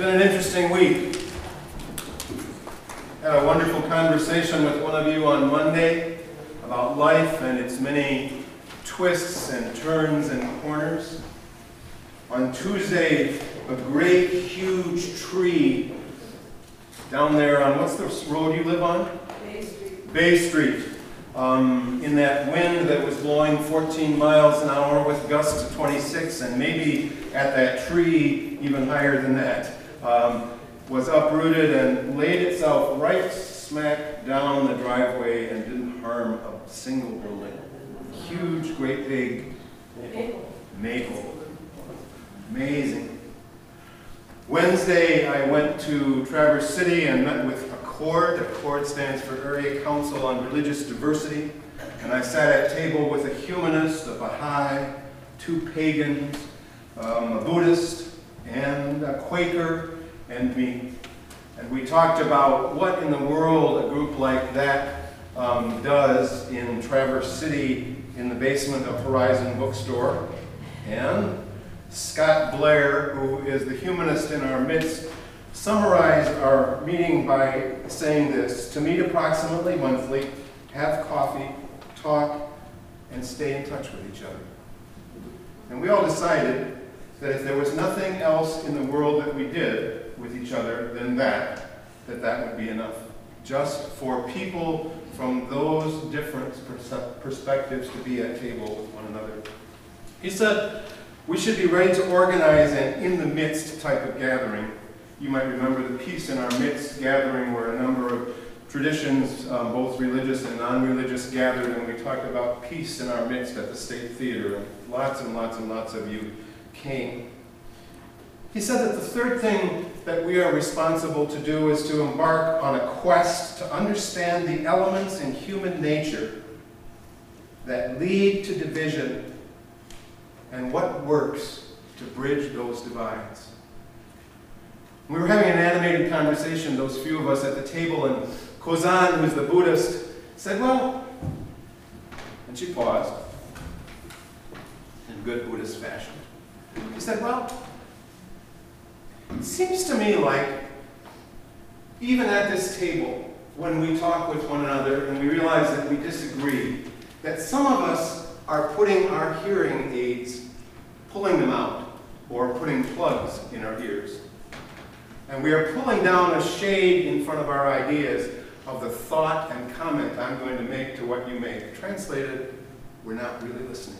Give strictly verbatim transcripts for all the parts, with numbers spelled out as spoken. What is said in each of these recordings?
Been an interesting week. Had a wonderful conversation with one of you on Monday about life and its many twists and turns and corners. On Tuesday, a great huge tree down there on, what's the road you live on? Bay Street. Bay Street. Um, in that wind that was blowing fourteen miles an hour with gusts of twenty-six, and maybe at that tree even higher than that, um, was uprooted and laid itself right smack down the driveway and didn't harm a single building. Huge, great big Maple. maple. Amazing. Wednesday, I went to Traverse City and met with ACCORD. ACCORD stands for Area Council on Religious Diversity. And I sat at a table with a humanist, a Baha'i, two pagans, um, a Buddhist, and a Quaker, and me. And we talked about what in the world a group like that um, does in Traverse City in the basement of Horizon Bookstore. And Scott Blair, who is the humanist in our midst, summarized our meeting by saying this: to meet approximately monthly, have coffee, talk, and stay in touch with each other. And we all decided that if there was nothing else in the world that we did with each other than that, that that would be enough. Just for people from those different pers- perspectives to be at table with one another. He said, we should be ready to organize an in the midst type of gathering. You might remember the Peace in Our Midst gathering, where a number of traditions, um, both religious and non-religious, gathered, and we talked about peace in our midst at the State Theater, and lots and lots and lots of you came. He said that the third thing that we are responsible to do is to embark on a quest to understand the elements in human nature that lead to division and what works to bridge those divides. We were having an animated conversation, those few of us at the table, and Kozan, who's the Buddhist, said, well, and she paused in good Buddhist fashion. She said, well, it seems to me like even at this table, when we talk with one another and we realize that we disagree, that some of us are putting our hearing aids, pulling them out, or putting plugs in our ears. And we are pulling down a shade in front of our ideas of the thought and comment I'm going to make to what you make. Translated, we're not really listening.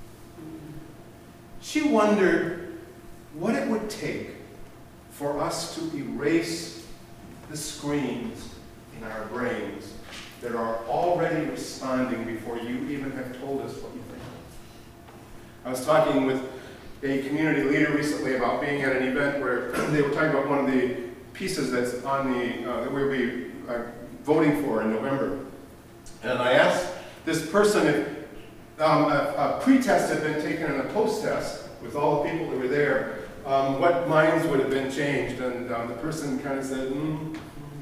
She wondered what it would take for us to erase the screens in our brains that are already responding before you even have told us what you think. I was talking with a community leader recently about being at an event where they were talking about one of the pieces that's on the, uh, that we'll be uh, voting for in November. And I asked this person if um, a, a pre-test had been taken and a post-test with all the people that were there, um, what minds would have been changed. And um, the person kind of said, mm.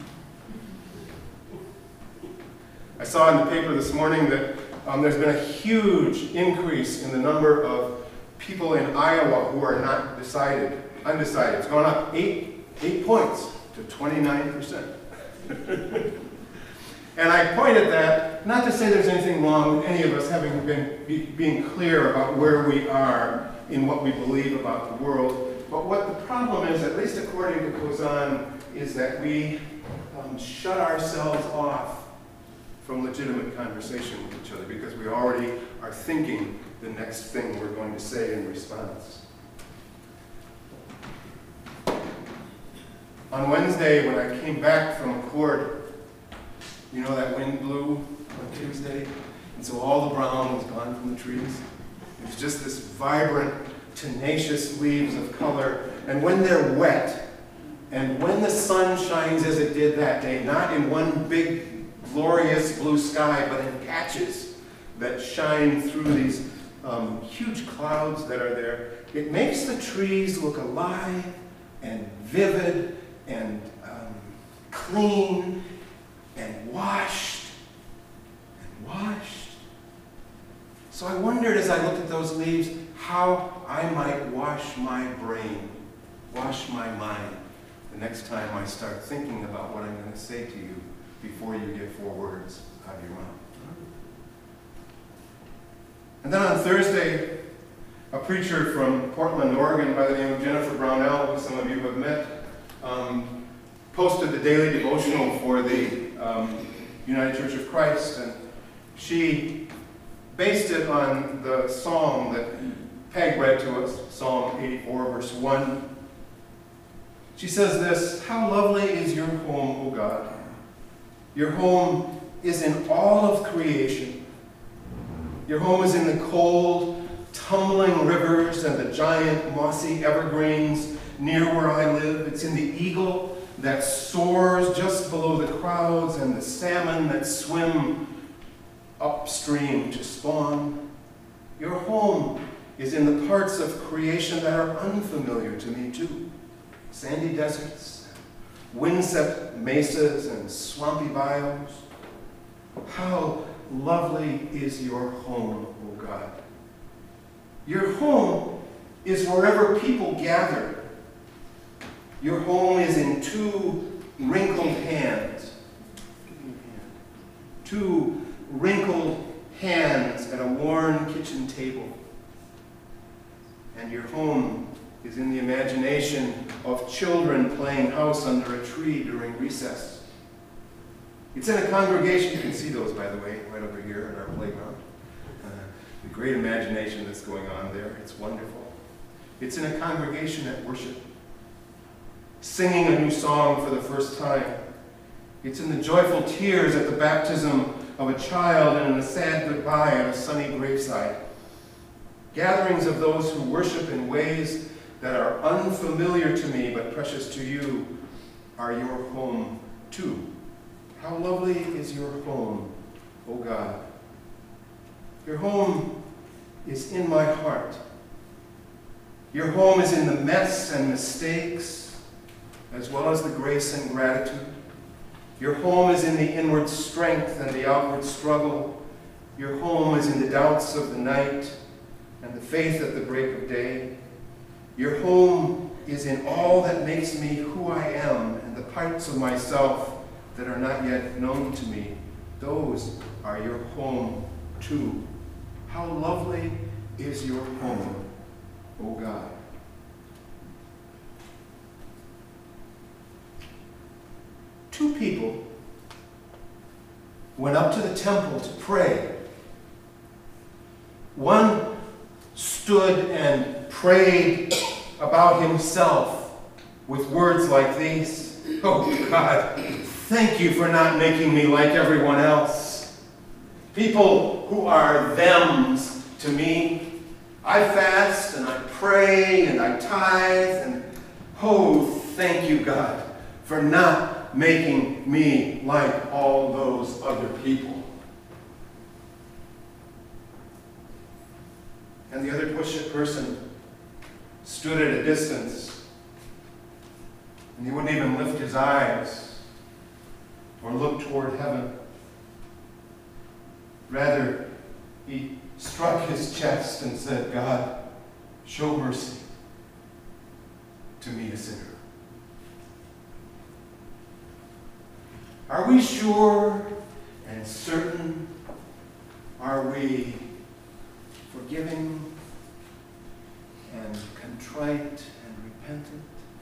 I saw in the paper this morning that um, there's been a huge increase in the number of people in Iowa who are not decided, undecided. It's gone up eight, eight points to twenty-nine percent. And I point at that, not to say there's anything wrong with any of us having been be, being clear about where we are in what we believe about the world, but what the problem is, at least according to Kozan, is that we um, shut ourselves off from legitimate conversation with each other because we already are thinking the next thing we're going to say in response. On Wednesday, when I came back from ACCORD, you know that wind blew on Tuesday? And so all the brown was gone from the trees. It was just this vibrant, tenacious leaves of color. And when they're wet, and when the sun shines as it did that day, not in one big, glorious blue sky, but in patches that shine through these um, huge clouds that are there, it makes the trees look alive and vivid and um, clean and washed and washed. So I wondered as I looked at those leaves how I might wash my brain, wash my mind the next time I start thinking about what I'm going to say to you before you get four words out of your mouth. And then on Thursday, a preacher from Portland, Oregon, by the name of Jennifer Brownell, who some of you have met, um, posted the daily devotional for the um, United Church of Christ, and she based it on the psalm that Peg read to us, Psalm eighty-four, verse one. She says this, "How lovely is your home, O God. Your home is in all of creation. Your home is in the cold, tumbling rivers and the giant mossy evergreens near where I live. It's in the eagle that soars just below the clouds and the salmon that swim upstream to spawn. Your home is in the parts of creation that are unfamiliar to me too. Sandy deserts, windswept mesas, and swampy bayous. How lovely is your home, O God. Your home is wherever people gather. Your home is in two wrinkled hands. Two wrinkled hands at a worn kitchen table. And your home is in the imagination of children playing house under a tree during recess. It's in a congregation, you can see those, by the way, right over here in our playground. Uh, the great imagination that's going on there, it's wonderful. It's in a congregation at worship, singing a new song for the first time. It's in the joyful tears at the baptism of a child and in the sad goodbye at a sunny graveside. Gatherings of those who worship in ways that are unfamiliar to me but precious to you are your home too. How lovely is your home, O God. Your home is in my heart. Your home is in the mess and mistakes, as well as the grace and gratitude. Your home is in the inward strength and the outward struggle. Your home is in the doubts of the night and the faith at the break of day. Your home is in all that makes me who I am and the parts of myself that are not yet known to me. Those are your home too. How lovely is your home, O God. Two people went up to the temple to pray. One stood and prayed about himself with words like these. Oh God, thank you for not making me like everyone else. People who are thems to me. I fast and I pray and I tithe and oh, thank you, God, for not making me like all those other people. And the other person stood at a distance, and he wouldn't even lift his eyes or look toward heaven. Rather, he struck his chest and said, God, show mercy to me, a sinner. Are we sure and certain? Are we forgiving and contrite and repentant?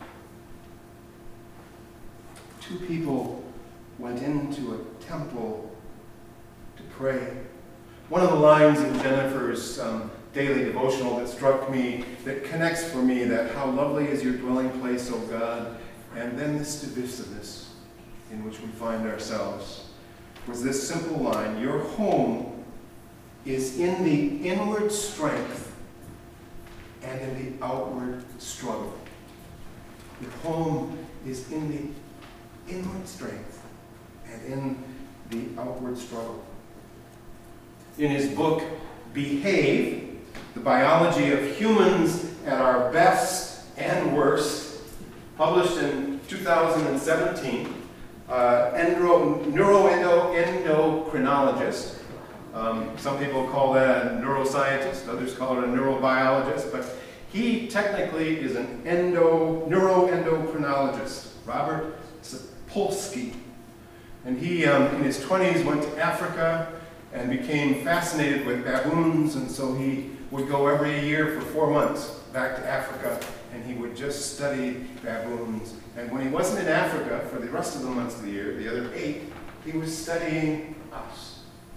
Two people went into a temple to pray. One of the lines in Jennifer's um, daily devotional that struck me, that connects for me that how lovely is your dwelling place, O God, and then this divisiveness in which we find ourselves, was this simple line: your home is in the inward strength and in the outward struggle. Your home is in the inward strength and in the outward struggle. In his book, Behave, The Biology of Humans at Our Best and Worst, published in two thousand seventeen, uh, endo, neuroendocrinologist, um, some people call that a neuroscientist, others call it a neurobiologist, but he technically is an endo, neuroendocrinologist. Robert Sapolsky. And he, um, in his twenties, went to Africa and became fascinated with baboons, and so he would go every year for four months back to Africa, and he would just study baboons. And when he wasn't in Africa for the rest of the months of the year, the other eight, he was studying us.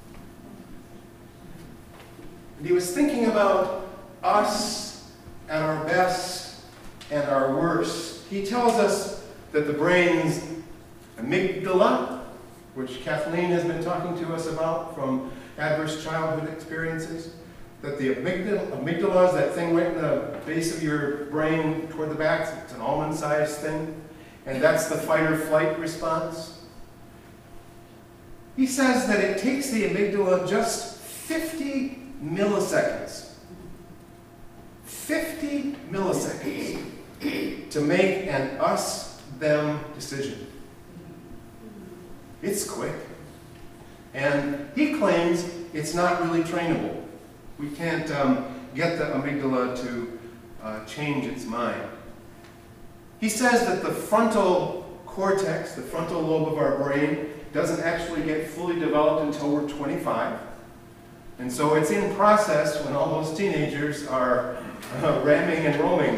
And he was thinking about us at our best and our worst. He tells us that the brain's amygdala, which Kathleen has been talking to us about from adverse childhood experiences, that the amygdala, amygdala is that thing right in the base of your brain toward the back. It's an almond-sized thing, and that's the fight or flight response. He says that it takes the amygdala just fifty milliseconds, fifty milliseconds to make an us-them decision. It's quick. And he claims it's not really trainable. We can't um, get the amygdala to uh, change its mind. He says that the frontal cortex, the frontal lobe of our brain, doesn't actually get fully developed until we're twenty-five. And so it's in process when all those teenagers are uh, ramming and roaming.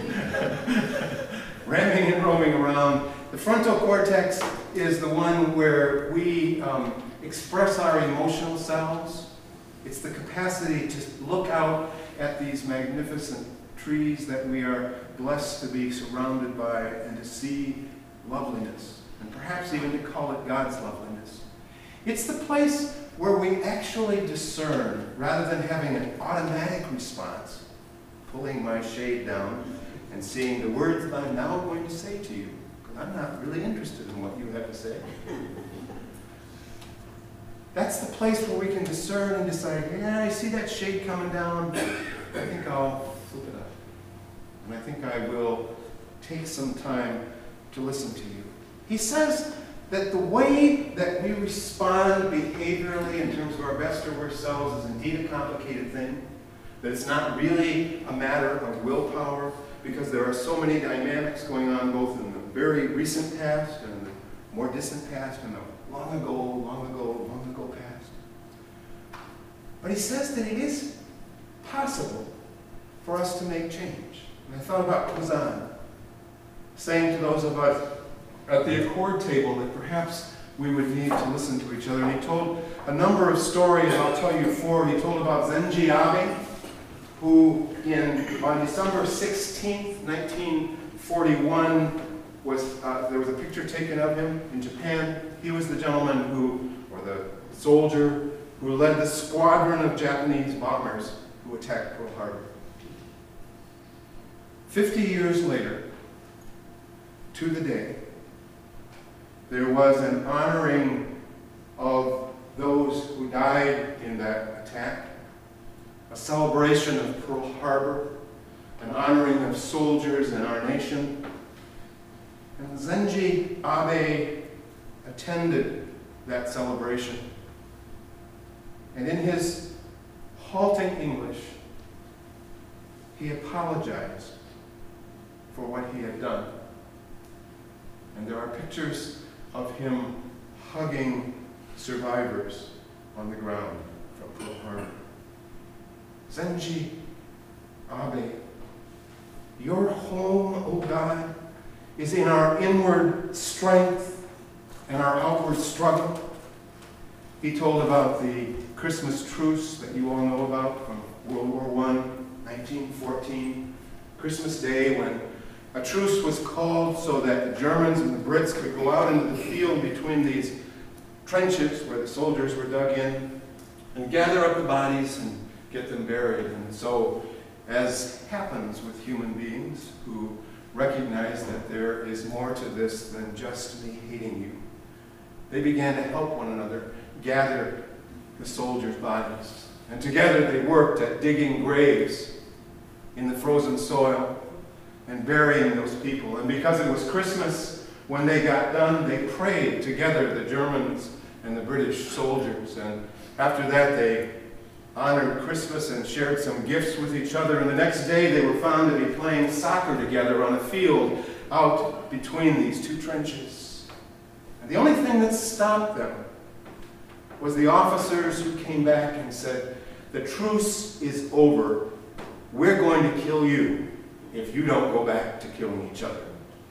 ramming and roaming around. The frontal cortex is the one where we um, express our emotional selves. It's the capacity to look out at these magnificent trees that we are blessed to be surrounded by and to see loveliness, and perhaps even to call it God's loveliness. It's the place where we actually discern, rather than having an automatic response, pulling my shade down and seeing the words that I'm now going to say to you, because I'm not really interested in what you have to say. That's the place where we can discern and decide, yeah, I see that shade coming down, I think I'll flip it up. And I think I will take some time to listen to you. He says that the way that we respond behaviorally in terms of our best or worst selves is indeed a complicated thing, that it's not really a matter of willpower, because there are so many dynamics going on both in the very recent past and the more distant past and the long ago, long ago, long ago past. But he says that it is possible for us to make change. And I thought about Kuzan saying to those of us at the accord table that perhaps we would need to listen to each other. And he told a number of stories. I'll tell you four. He told about Zenji Abe, who in, on December sixteenth, nineteen forty-one, was, uh, there was a picture taken of him in Japan. He was the gentleman who, or the soldier, who led the squadron of Japanese bombers who attacked Pearl Harbor. Fifty years later, to the day, there was an honoring of those who died in that attack, a celebration of Pearl Harbor, an honoring of soldiers in our nation. And Zenji Abe attended that celebration. And in his halting English, he apologized for what he had done. And there are pictures of him hugging survivors on the ground from Pearl Harbor. Zenji Abe, your home, O God, is in our inward strength and our outward struggle. He told about the Christmas truce that you all know about from World War One, nineteen fourteen, Christmas Day, when a truce was called so that the Germans and the Brits could go out into the field between these trenches where the soldiers were dug in and gather up the bodies and get them buried. And so, as happens with human beings who recognize that there is more to this than just me hating you, they began to help one another gather the soldiers' bodies. And together they worked at digging graves in the frozen soil and burying those people. And because it was Christmas, when they got done, they prayed together, the Germans and the British soldiers. And after that, they honored Christmas and shared some gifts with each other. And the next day, they were found to be playing soccer together on a field out out between these two trenches. And the only thing that stopped them was the officers who came back and said, "The truce is over. We're going to kill you if you don't go back to killing each other."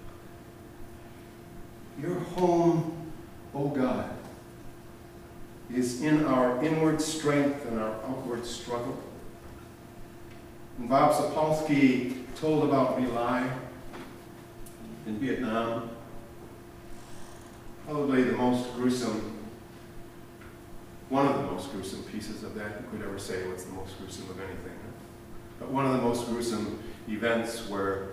Your home, O God, is in our inward strength and our outward struggle. And Bob Sapolsky told about My Lai in Vietnam. Probably the most gruesome, one of the most gruesome pieces of that. You could ever say what's the most gruesome of anything. But one of the most gruesome events where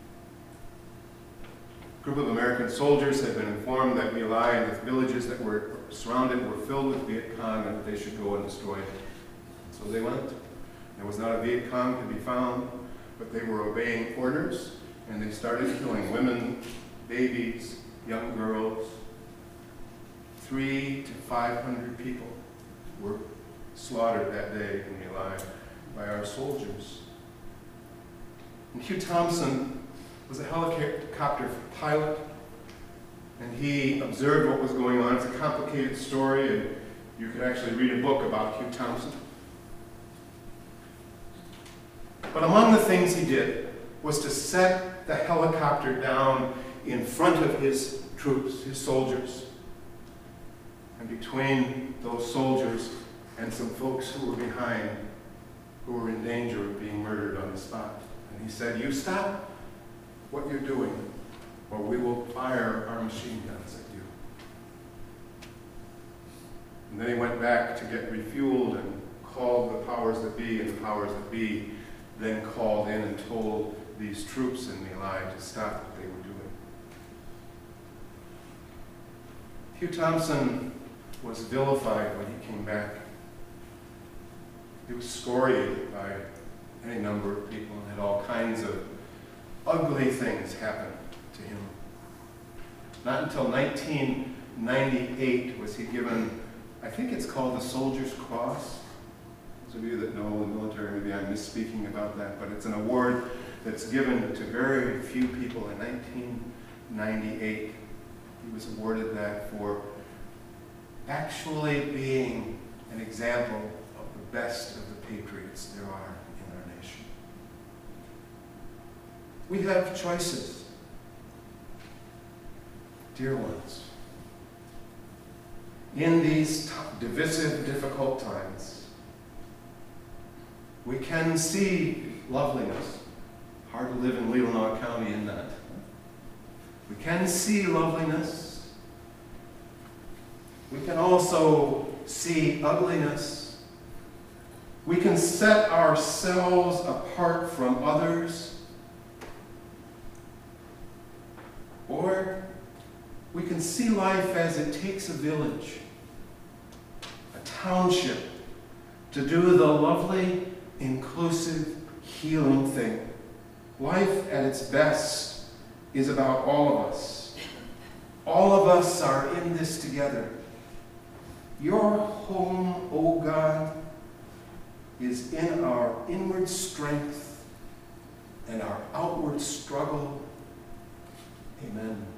a group of American soldiers had been informed that My Lai and the villages that were surrounded were filled with Viet Cong and that they should go and destroy it. So they went. There was not a Viet Cong to be found, but they were obeying orders, and they started killing women, babies, young girls. Three to five hundred people were slaughtered that day in My Lai by our soldiers. And Hugh Thompson was a helicopter pilot, and he observed what was going on. It's a complicated story, and you could actually read a book about Hugh Thompson. But among the things he did was to set the helicopter down in front of his troops, his soldiers. And between those soldiers and some folks who were behind, who were in danger of being murdered on the spot. And he said, "You stop what you're doing, or we will fire our machine guns at you." And then he went back to get refueled and called the powers that be, and the powers that be then called in and told these troops in My Lai to stop what they were doing. Hugh Thompson was vilified when he came back. He was scoriated by any number of people and had all kinds of ugly things happen to him. Not until nineteen ninety-eight was he given, I think it's called the Soldier's Cross. Those of you that know the military, maybe I'm misspeaking about that, but it's an award that's given to very few people. In nineteen ninety-eight, he was awarded that for actually being an example of the best of the patriots there are in our nation. We have choices, dear ones. In these t- divisive, difficult times, we can see loveliness. Hard to live in Leelanau County in that. We can see loveliness. We can also see ugliness. We can set ourselves apart from others. Or we can see life as it takes a village, a township, to do the lovely, inclusive, healing thing. Life at its best is about all of us. All of us are in this together. Your home, O God, is in our inward strength and our outward struggle. Amen.